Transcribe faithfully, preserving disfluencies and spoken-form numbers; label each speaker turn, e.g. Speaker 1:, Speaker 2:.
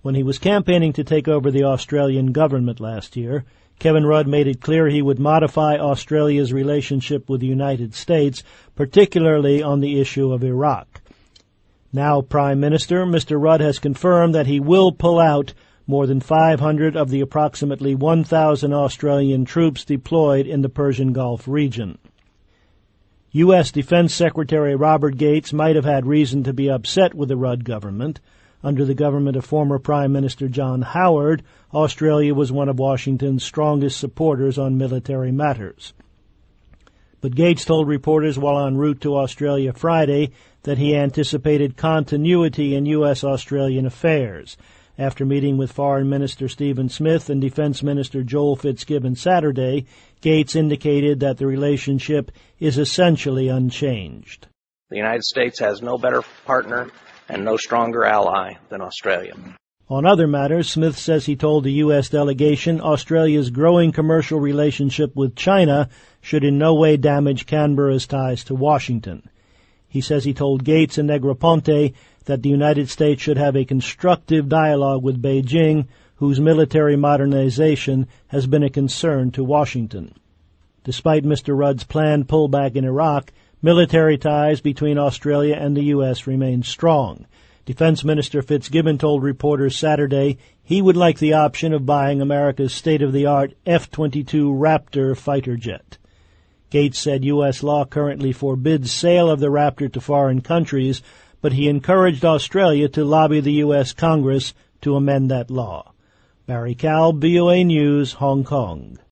Speaker 1: When he was campaigning to take over the Australian government last year, Kevin Rudd made it clear he would modify Australia's relationship with the United States, particularly on the issue of Iraq. Now Prime Minister, Mister Rudd has confirmed that he will pull out more than five hundred of the approximately one thousand Australian troops deployed in the Persian Gulf region. U S Defense Secretary Robert Gates might have had reason to be upset with the Rudd government. Under the government of former Prime Minister John Howard, Australia was one of Washington's strongest supporters on military matters. But Gates told reporters while en route to Australia Friday that he anticipated continuity in U S Australian affairs. After meeting with Foreign Minister Stephen Smith and Defense Minister Joel Fitzgibbon Saturday, Gates indicated that the relationship is essentially unchanged.
Speaker 2: The United States has no better partner and no stronger ally than Australia.
Speaker 1: On other matters, Smith says he told the U S delegation Australia's growing commercial relationship with China should in no way damage Canberra's ties to Washington. He says he told Gates and Negroponte that the United States should have a constructive dialogue with Beijing, whose military modernization has been a concern to Washington. Despite Mister Rudd's planned pullback in Iraq, military ties between Australia and the U S remain strong. Defense Minister Fitzgibbon told reporters Saturday he would like the option of buying America's state-of-the-art F twenty-two Raptor fighter jet. Gates said U S law currently forbids sale of the Raptor to foreign countries, but he encouraged Australia to lobby the U S Congress to amend that law. Barry Cowell, V O A News, Hong Kong.